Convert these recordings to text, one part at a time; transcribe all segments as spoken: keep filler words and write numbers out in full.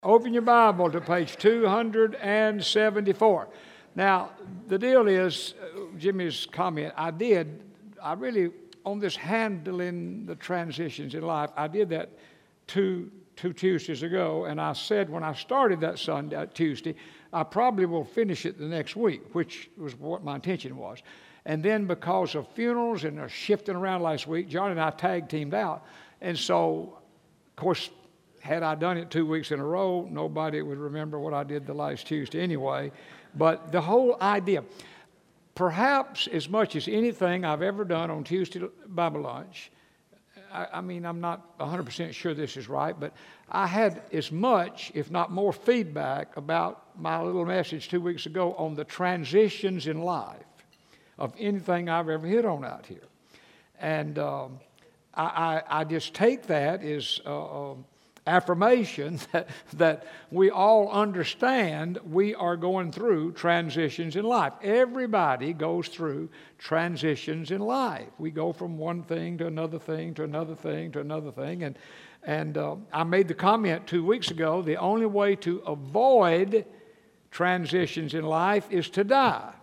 Open your Bible to page two hundred seventy-four. Now, the deal is, uh, Jimmy's comment, I did, I really, on this handling the transitions in life, I did that two, two Tuesdays ago, and I said when I started that Sunday, uh, Tuesday, I probably will finish it the next week, which was what my intention was. And then because of funerals and they're shifting around last week, Johnny and I tag teamed out. And so, of course, had I done it two weeks in a row, nobody would remember what I did the last Tuesday anyway. But the whole idea, perhaps as much as anything I've ever done on Tuesday Bible lunch, I, I mean, I'm not one hundred percent sure this is right, but I had as much, if not more, feedback about my little message two weeks ago on the transitions in life of anything I've ever hit on out here. And um, I, I, I just take that as uh, uh, affirmation that, that we all understand we are going through transitions in life. Everybody goes through transitions in life. We go from one thing to another thing to another thing to another thing. And, and uh, I made the comment two weeks ago, the only way to avoid transitions in life is to die.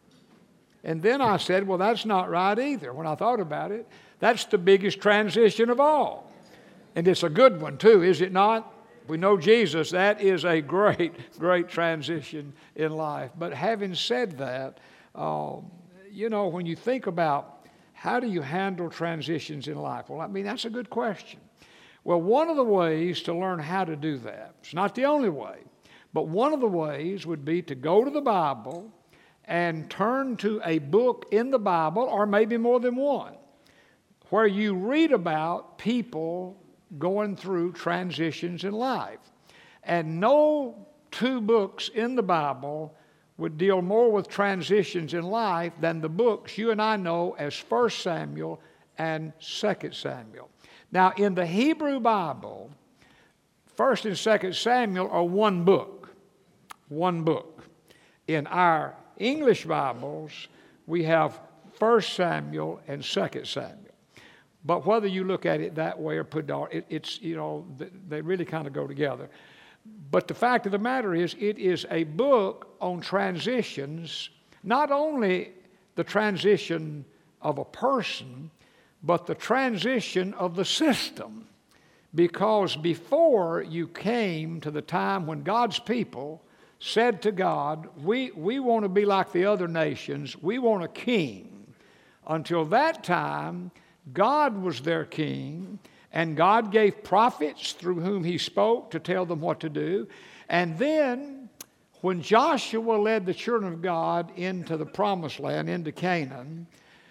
And then I said, well, that's not right either. When I thought about it, that's the biggest transition of all. And it's a good one, too, is it not? We know Jesus. That is a great, great transition in life. But having said that, uh, you know, when you think about how do you handle transitions in life? Well, I mean, that's a good question. Well, one of the ways to learn how to do that, it's not the only way, but one of the ways would be to go to the Bible and turn to a book in the Bible, or maybe more than one, where you read about people going through transitions in life. And no two books in the Bible would deal more with transitions in life than the books you and I know as First Samuel and Second Samuel. Now, in the Hebrew Bible, First and Second Samuel are one book. One book. In our English Bibles, we have First Samuel and Second Samuel. But whether you look at it that way or put it all, it, it's, you know, they really kind of go together. But the fact of the matter is, it is a book on transitions, not only the transition of a person, but the transition of the system. Because before you came to the time when God's people said to God, we, we want to be like the other nations, we want a king. Until that time, God was their king, and God gave prophets through whom he spoke to tell them what to do. And then, when Joshua led the children of God into the promised land, into Canaan,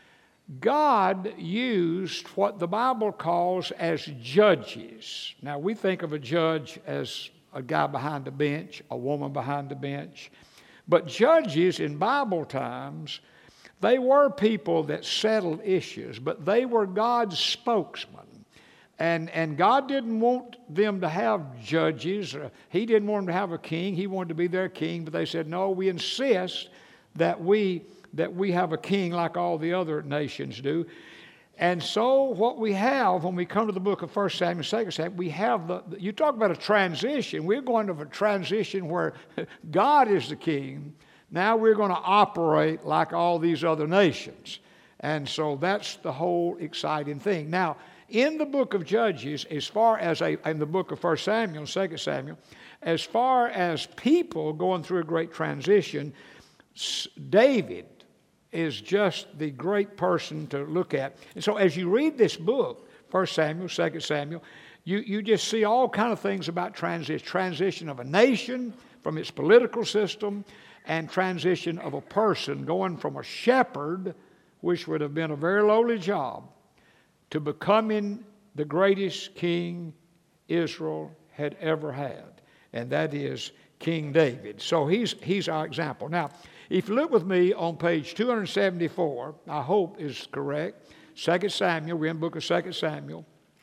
God used what the Bible calls as judges. Now, we think of a judge as a guy behind the bench, a woman behind the bench. But judges in Bible times, they were people that settled issues, but they were God's spokesman. And, and God didn't want them to have judges. He didn't want them to have a king. He wanted to be their king. But they said, no, we insist that we, that we have a king like all the other nations do. And so what we have when we come to the book of First Samuel, Second Samuel, we have the, you talk about a transition. We're going to a transition where God is the king. Now we're going to operate like all these other nations. And so that's the whole exciting thing. Now, in the book of Judges, as far as a, in the book of First Samuel and Second Samuel, as far as people going through a great transition, David is just the great person to look at. And so as you read this book, First Samuel, Second Samuel, you, you just see all kind of things about transition. Transition of a nation from its political system, and transition of a person going from a shepherd, which would have been a very lowly job, to becoming the greatest king Israel had ever had. And that is King David. So he's, he's our example. Now, if you look with me on page two hundred seventy-four, I hope is correct, Second Samuel, we're in the book of Second Samuel.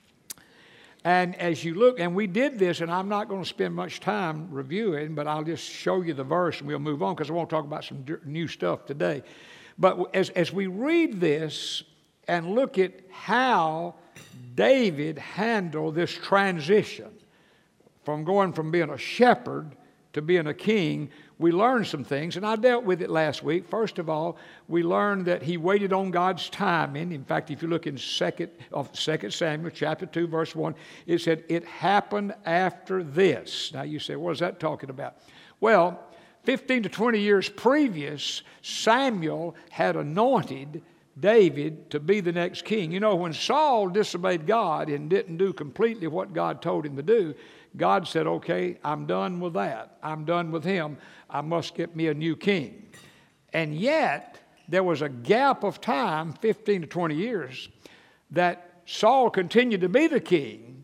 And as you look, and we did this, and I'm not going to spend much time reviewing, but I'll just show you the verse and we'll move on because I want to talk about some new stuff today. But as, as we read this and look at how David handled this transition from going from being a shepherd to being a king, we learned some things, and I dealt with it last week. First of all, we learned that he waited on God's timing. In fact, if you look in second, of Second Samuel chapter two, verse one, it said, it happened after this. Now you say, what is that talking about? Well, fifteen to twenty years previous, Samuel had anointed David to be the next king. You know, when Saul disobeyed God and didn't do completely what God told him to do, God said, okay, I'm done with that. I'm done with him. I must get me a new king. And yet, there was a gap of time, fifteen to twenty years, that Saul continued to be the king,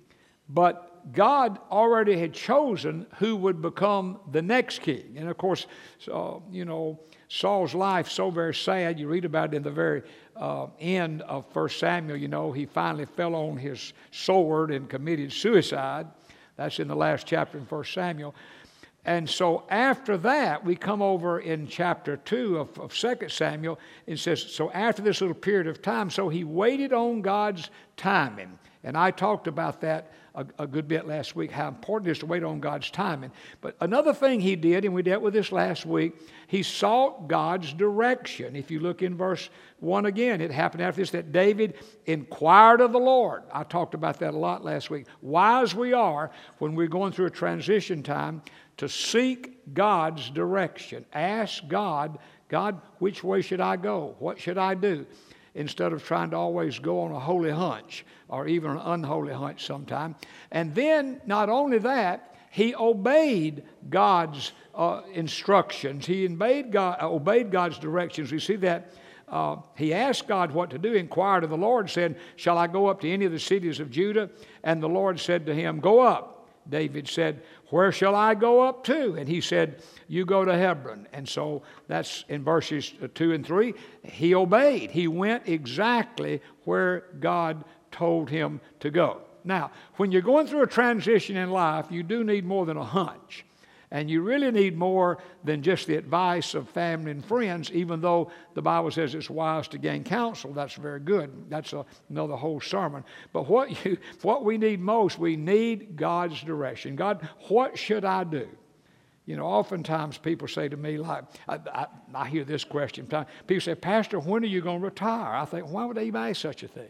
but God already had chosen who would become the next king. And of course, so, you know, Saul's life so very sad. You read about it in the very uh, end of First Samuel. You know, he finally fell on his sword and committed suicide. That's in the last chapter in First Samuel. And so after that, we come over in chapter two of, of Second Samuel. It says, so after this little period of time, so he waited on God's timing. And I talked about that a, a good bit last week, how important it is to wait on God's timing. But another thing he did, and we dealt with this last week, he sought God's direction. If you look in verse one again, it happened after this that David inquired of the Lord. I talked about that a lot last week. Wise we are when we're going through a transition time to seek God's direction. Ask God, God, which way should I go? What should I do? Instead of trying to always go on a holy hunch or even an unholy hunch sometime. And then, not only that, he obeyed God's uh, instructions. He obeyed, God, uh, obeyed God's directions. We see that uh, he asked God what to do, inquired of the Lord, said, shall I go up to any of the cities of Judah? And the Lord said to him, go up. David said, where shall I go up to? And he said, you go to Hebron. And so that's in verses two and three. He obeyed. He went exactly where God told him to go. Now, when you're going through a transition in life, you do need more than a hunch. And you really need more than just the advice of family and friends, even though the Bible says it's wise to gain counsel. That's very good. That's a, another whole sermon. But what, you, what we need most, we need God's direction. God, what should I do? You know, oftentimes people say to me, like, I, I, I hear this question. People say, Pastor, when are you going to retire? I think, why would they even ask such a thing?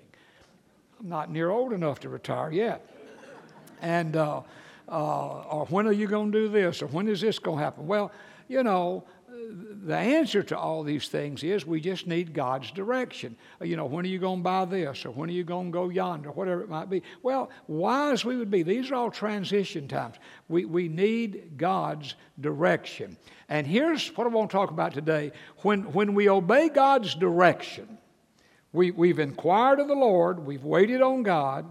I'm not near old enough to retire yet. And, uh, Uh, or when are you going to do this? Or when is this going to happen? Well, you know, the answer to all these things is we just need God's direction. You know, when are you going to buy this? Or when are you going to go yonder? Whatever it might be. Well, wise we would be. These are all transition times. We, we need God's direction. And here's what I want to talk about today. When, when we obey God's direction, we, we've inquired of the Lord. We've waited on God.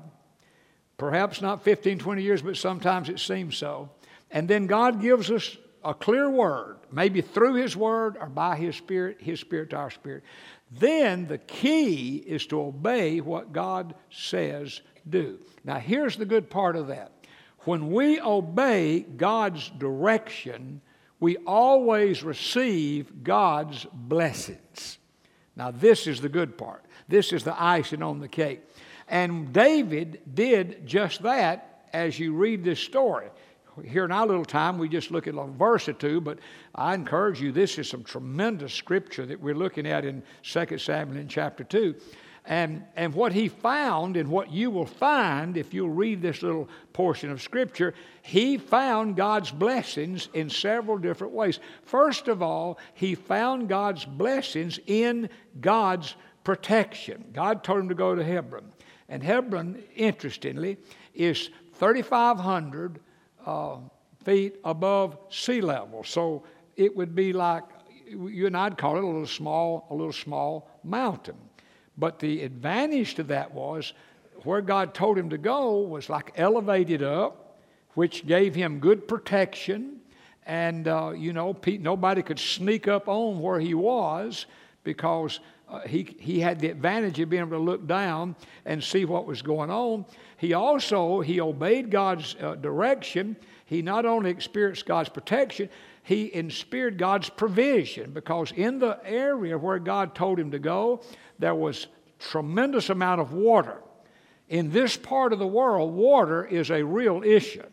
Perhaps not fifteen, twenty years, but sometimes it seems so. And then God gives us a clear word, maybe through His Word or by His Spirit, His Spirit to our spirit. Then the key is to obey what God says do. Now here's the good part of that. When we obey God's direction, we always receive God's blessings. Now this is the good part. This is the icing on the cake. And David did just that as you read this story. Here in our little time, we just look at a verse or two, but I encourage you, this is some tremendous scripture that we're looking at in Second Samuel in chapter two. And, and what he found and what you will find if you'll read this little portion of scripture, he found God's blessings in several different ways. First of all, he found God's blessings in God's protection. God told him to go to Hebron. And Hebron, interestingly, is thirty-five hundred uh, feet above sea level. So it would be like, you and I'd call it a little small, a little small mountain. But the advantage to that was where God told him to go was like elevated up, which gave him good protection. And, uh, you know, nobody could sneak up on where he was because Uh, he, he had the advantage of being able to look down and see what was going on. He also, he obeyed God's uh, direction. He not only experienced God's protection, he experienced God's provision, because in the area where God told him to go, there was tremendous amount of water. In this part of the world, water is a real issue.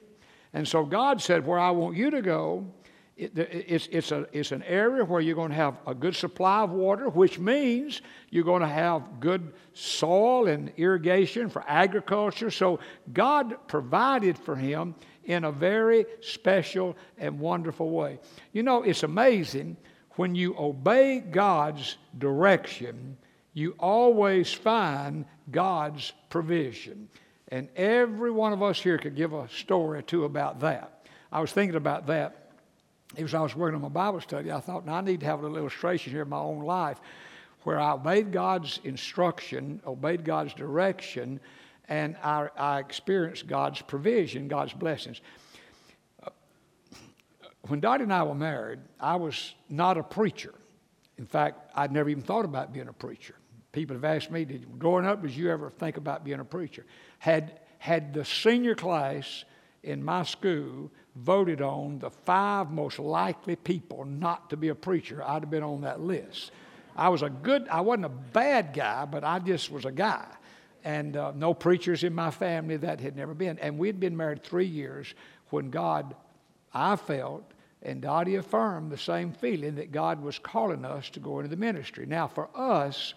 And so God said, where I want you to go, it, it's, it's, a, it's an area where you're going to have a good supply of water, which means you're going to have good soil and irrigation for agriculture. So God provided for him in a very special and wonderful way. You know, it's amazing when you obey God's direction, you always find God's provision. And every one of us here could give a story or two about that. I was thinking about that. As I was working on my Bible study, I thought, now I need to have a little illustration here in my own life where I obeyed God's instruction, obeyed God's direction, and I, I experienced God's provision, God's blessings. When Dottie and I were married, I was not a preacher. In fact, I'd never even thought about being a preacher. People have asked me, did, growing up, did you ever think about being a preacher? Had, had the senior class in my school voted on the five most likely people not to be a preacher, I'd have been on that list. I was a good, I wasn't a bad guy, but I just was a guy. And uh, no preachers in my family, that had never been. And we'd been married three years when God, I felt, and Dottie affirmed the same feeling that God was calling us to go into the ministry. Now, for us,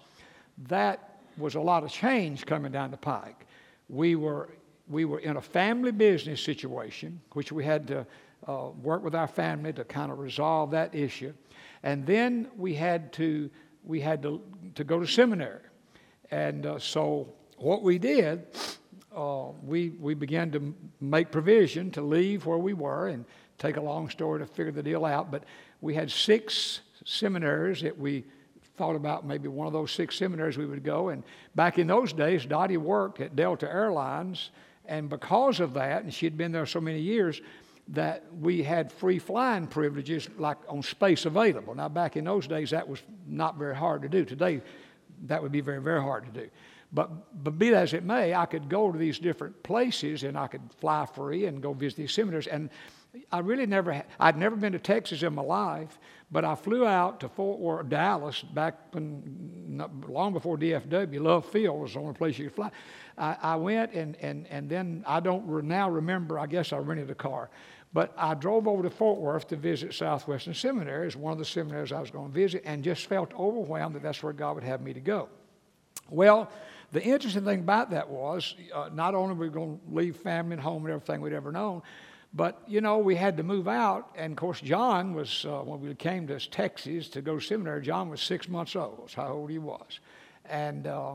that was a lot of change coming down the pike. We were we were in a family business situation, which we had to uh, work with our family to kind of resolve that issue, and then we had to we had to to go to seminary, and uh, so what we did, uh, we we began to make provision to leave where we were, and take a long story to figure the deal out. But we had six seminaries that we thought about, maybe one of those six seminaries we would go. And back in those days, Dottie worked at Delta Airlines, and because of that, and she'd been there so many years, that we had free flying privileges like on Space Available. Now, back in those days, that was not very hard to do. Today, that would be very, very hard to do. But, but be that as it may, I could go to these different places, and I could fly free and go visit these seminaries. And I really never, had, I'd never been to Texas in my life, but I flew out to Fort Worth, Dallas, back when, long before D F W. Love Field was the only place you could fly. I, I went, and, and, and then I don't re- now remember, I guess I rented a car. But I drove over to Fort Worth to visit Southwestern Seminary. It's one of the seminaries I was going to visit, and just felt overwhelmed that that's where God would have me to go. Well, the interesting thing about that was, uh, not only were we going to leave family and home and everything we'd ever known, but, you know, we had to move out. And, of course, John was, uh, when we came to Texas to go to seminary, John was six months old. That's how old he was. And, uh,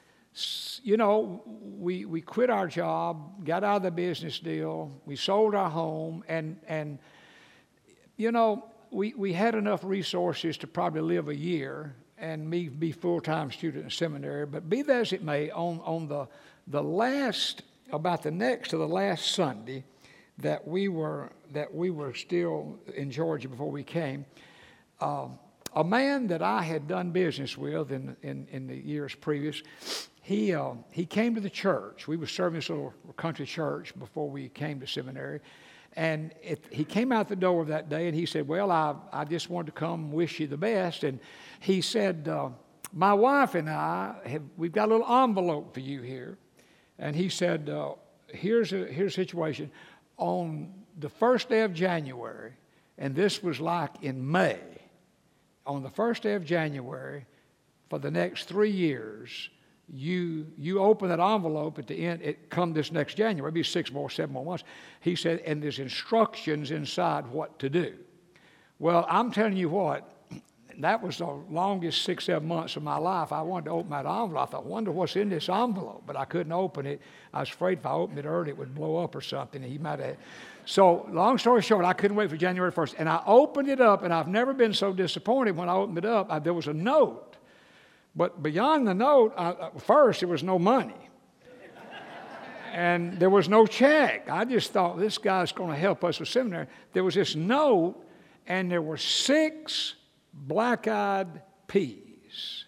you know, we we quit our job, got out of the business deal. We sold our home. And, and you know, we, we had enough resources to probably live a year and me be full-time student in seminary. But be that as it may, on, on the, the last, about the next to the last Sunday, that we were that we were still in Georgia before we came, uh, a man that I had done business with in in, in the years previous, he uh, he came to the church. We were serving this little country church before we came to seminary, and it, he came out the door that day, and he said, "Well, I I just wanted to come wish you the best." And he said, uh, "My wife and I have we've got a little envelope for you here," and he said, uh, "Here's a here's a situation." On the first day of January, and this was like in May, on the first day of January, for the next three years, you you open that envelope at the end, it come this next January, it'll be six more, seven more months. He said, and there's instructions inside what to do. Well, I'm telling you what, that was the longest six, seven months of my life. I wanted to open that envelope. I thought, wonder what's in this envelope, but I couldn't open it. I was afraid if I opened it early, it would blow up or something. He might have. So, long story short, I couldn't wait for January first. And I opened it up, and I've never been so disappointed when I opened it up. I, there was a note. But beyond the note, I, first, there was no money. And there was no check. I just thought, this guy's going to help us with seminary. There was this note, and there were six black-eyed peas.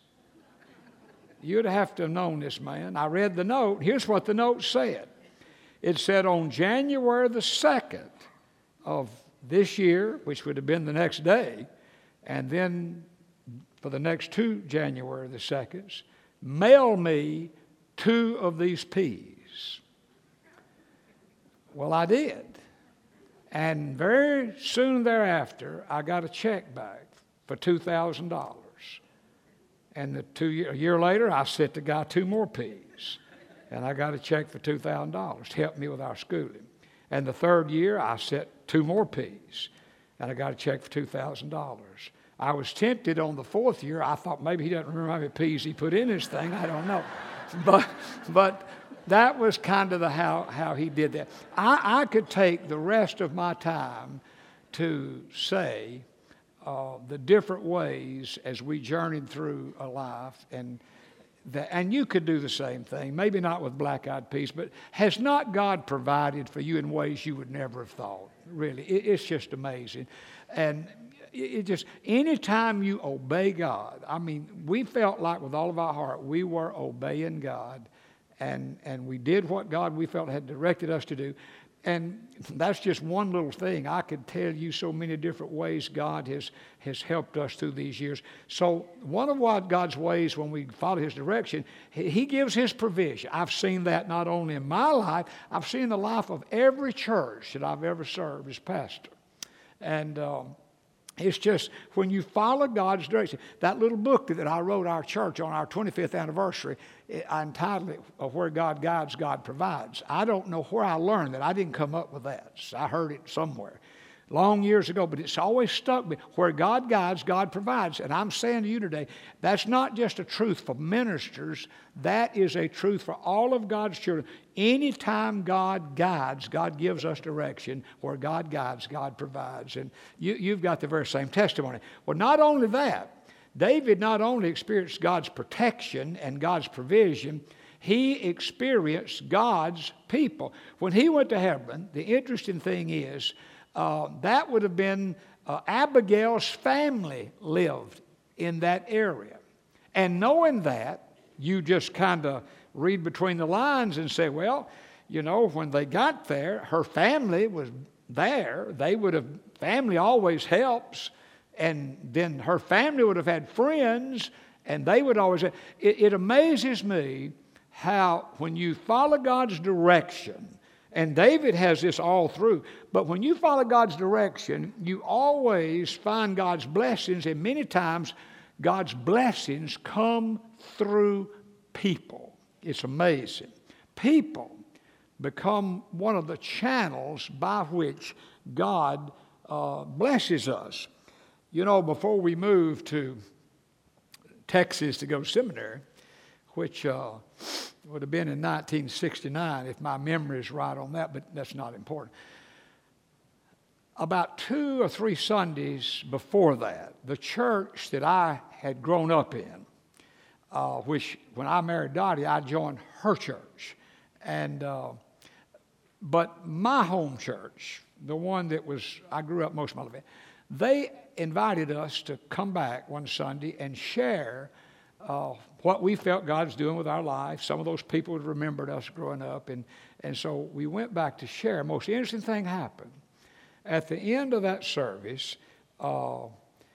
You'd have to have known this man. I read the note. Here's what the note said. It said, on January the second of this year, which would have been the next day, and then for the next two January the seconds, mail me two of these peas. Well, I did. And very soon thereafter, I got a check back for two thousand dollars. And the two year, a year later, I sent the guy two more P's. And I got a check for two thousand dollars to help me with our schooling. And the third year, I sent two more P's. And I got a check for two thousand dollars. I was tempted on the fourth year. I thought maybe he doesn't remember how many P's he put in his thing. I don't know. But, but that was kind of the how, how he did that. I, I could take the rest of my time to say uh, the different ways as we journeyed through a life. And, that, and you could do the same thing, maybe not with black-eyed peas, but has not God provided for you in ways you would never have thought? Really, it, it's just amazing. And it just, anytime you obey God, I mean, we felt like with all of our heart we were obeying God, and, and we did what God we felt had directed us to do. And that's just one little thing. I could tell you so many different ways God has, has helped us through these years. So one of what God's ways when we follow His direction, He gives His provision. I've seen that not only in my life, I've seen the life of every church that I've ever served as pastor. And um, it's just when you follow God's direction. That little book that I wrote our church on our twenty-fifth anniversary, I entitled it Where God Guides, God Provides. I don't know where I learned that. I didn't come up with that. I heard it somewhere long years ago, but it's always stuck me. Where God guides, God provides. And I'm saying to you today, that's not just a truth for ministers. That is a truth for all of God's children. Anytime God guides, God gives us direction. Where God guides, God provides. And you, you've got the very same testimony. Well, not only that, David not only experienced God's protection and God's provision, he experienced God's people. When he went to Hebron, the interesting thing is, uh, that would have been uh, Abigail's family lived in that area. And knowing that, you just kind of read between the lines and say, well, you know, when they got there, her family was there. They would have, family always helps. And then her family would have had friends, and they would always have. It, it amazes me how when you follow God's direction, and David has this all through, but when you follow God's direction, you always find God's blessings, and many times God's blessings come through people. It's amazing. People become one of the channels by which God uh, blesses us. You know, before we moved to Texas to go to seminary, which uh, would have been in nineteen sixty-nine, if my memory is right on that, but that's not important. About two or three Sundays before that, the church that I had grown up in, uh, which when I married Dottie, I joined her church. And uh, but my home church, the one that was, I grew up most of my life in, they invited us to come back one Sunday and share uh, what we felt God was doing with our life. Some of those people had remembered us growing up, and, and so we went back to share. Most interesting thing happened. At the end of that service, uh,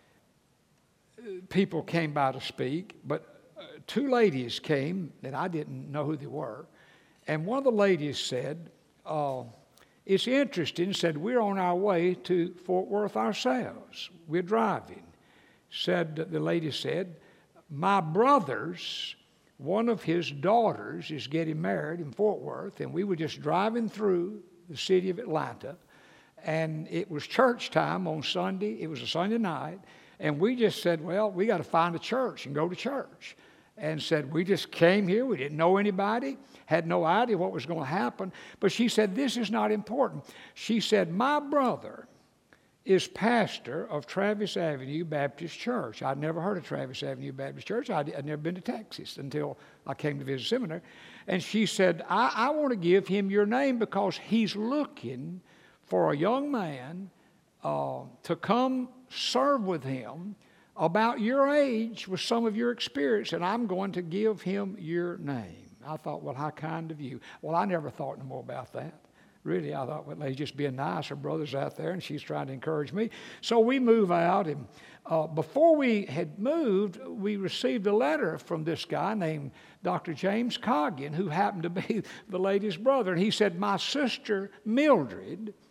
people came by to speak, but uh, two ladies came, and I didn't know who they were, and one of the ladies said, uh, it's interesting, said, we're on our way to Fort Worth ourselves. We're driving. Said, the lady said, my brother's, one of his daughters is getting married in Fort Worth, and we were just driving through the city of Atlanta, and it was church time on Sunday. It was a Sunday night, and we just said, well, we got to find a church and go to church. And said, we just came here. We didn't know anybody, had no idea what was going to happen. But she said, this is not important. She said, my brother is pastor of Travis Avenue Baptist Church. I'd never heard of Travis Avenue Baptist Church. I'd, I'd never been to Texas until I came to visit seminary. And she said, I, I want to give him your name because he's looking for a young man uh, to come serve with him about your age with some of your experience, and I'm going to give him your name. I thought, well, how kind of you. Well, I never thought no more about that. Really, I thought, well, they're just being nice. Her brother's out there, and she's trying to encourage me. So we move out, and uh, before we had moved, we received a letter from this guy named Doctor James Coggan, who happened to be the lady's brother. And he said, my sister, Mildred,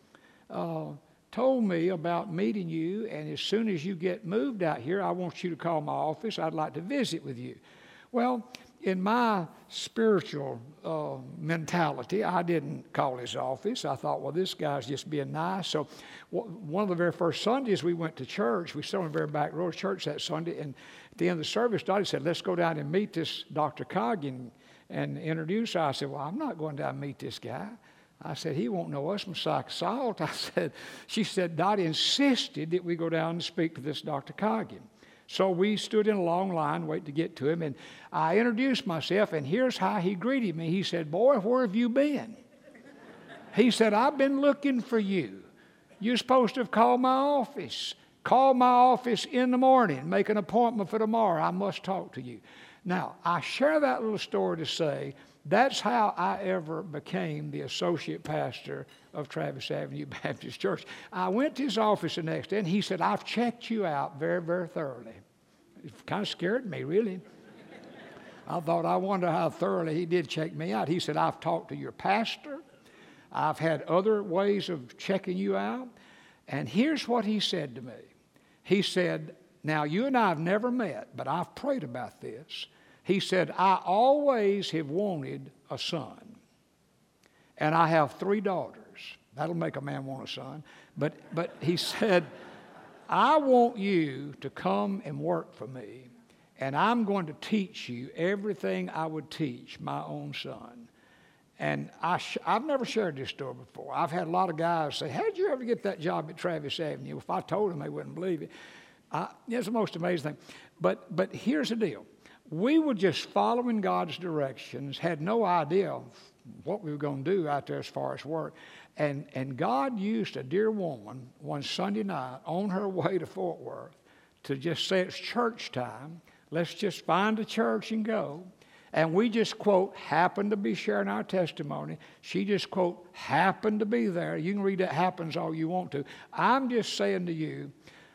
uh, told me about meeting you, and as soon as you get moved out here, I want you to call my office. I'd like to visit with you. Well, in my spiritual uh, mentality, I didn't call his office. I thought, well, this guy's just being nice. So w- one of the very first Sundays we went to church, we sat on the very back row of church that Sunday, and at the end of the service, Dottie said, let's go down and meet this Doctor Coggin and introduce her. I said, well, I'm not going down and meet this guy. I said, he won't know us from Sack Salt. I said, she said, Dottie insisted that we go down and speak to this Doctor Coggin. So we stood in a long line, waiting to get to him, and I introduced myself, and here's how he greeted me. He said, boy, where have you been? He said, I've been looking for you. You're supposed to have called my office. Call my office in the morning. Make an appointment for tomorrow. I must talk to you. Now, I share that little story to say that's how I ever became the associate pastor of Travis Avenue Baptist Church. I went to his office the next day, and he said, I've checked you out very, very thoroughly. It kind of scared me, really. I thought, I wonder how thoroughly he did check me out. He said, I've talked to your pastor. I've had other ways of checking you out. And here's what he said to me. He said, now, you and I have never met, but I've prayed about this. He said, I always have wanted a son, and I have three daughters. That'll make a man want a son. But, but he said, I want you to come and work for me, and I'm going to teach you everything I would teach my own son. And I sh- I've never shared this story before. I've had a lot of guys say, how'd you ever get that job at Travis Avenue? If I told them, they wouldn't believe it. I, it's the most amazing thing. But, but here's the deal. We were just following God's directions, had no idea what we were going to do out there as far as work. And, and God used a dear woman one Sunday night on her way to Fort Worth to just say it's church time. Let's just find a church and go. And we just, quote, happened to be sharing our testimony. She just, quote, happened to be there. You can read that happens all you want to. I'm just saying to you,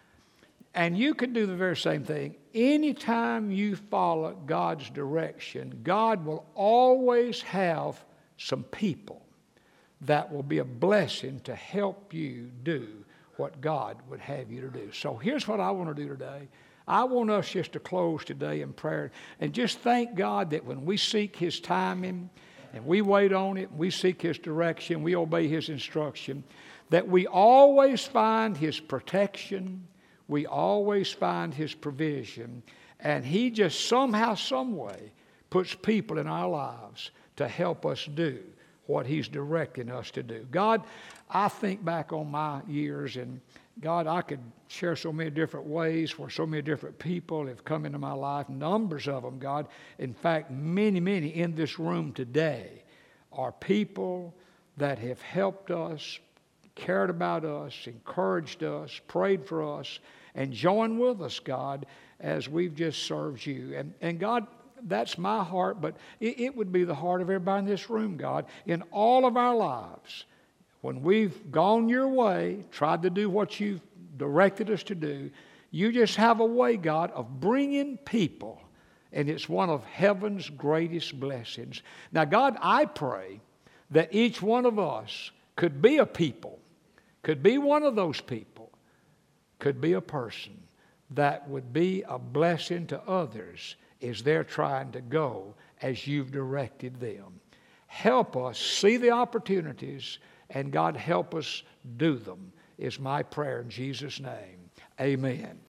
and you can do the very same thing. Anytime you follow God's direction, God will always have some people that will be a blessing to help you do what God would have you to do. So here's what I want to do today. I want us just to close today in prayer and just thank God that when we seek His timing and we wait on it, we seek His direction, we obey His instruction, that we always find His protection, we always find His provision, and He just somehow, some way puts people in our lives to help us do what He's directing us to do. God, I think back on my years, and God, I could share so many different ways where so many different people have come into my life, numbers of them, God. In fact, many, many in this room today are people that have helped us, cared about us, encouraged us, prayed for us, and joined with us, God, as we've just served you. And, and God, that's my heart, but it, it would be the heart of everybody in this room, God, in all of our lives. When we've gone your way, tried to do what you've directed us to do, you just have a way, God, of bringing people, and it's one of heaven's greatest blessings. Now, God, I pray that each one of us could be a people, could be one of those people, could be a person that would be a blessing to others as they're trying to go as you've directed them. Help us see the opportunities, and God, help us do them, is my prayer in Jesus' name. Amen.